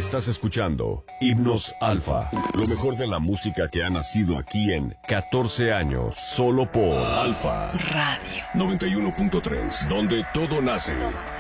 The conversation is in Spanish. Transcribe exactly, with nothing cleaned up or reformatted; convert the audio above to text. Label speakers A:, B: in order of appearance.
A: Estás escuchando Himnos Alfa, lo mejor de la música que ha nacido aquí en catorce años, solo por Alfa
B: Radio
A: noventa y uno punto tres, donde todo nace.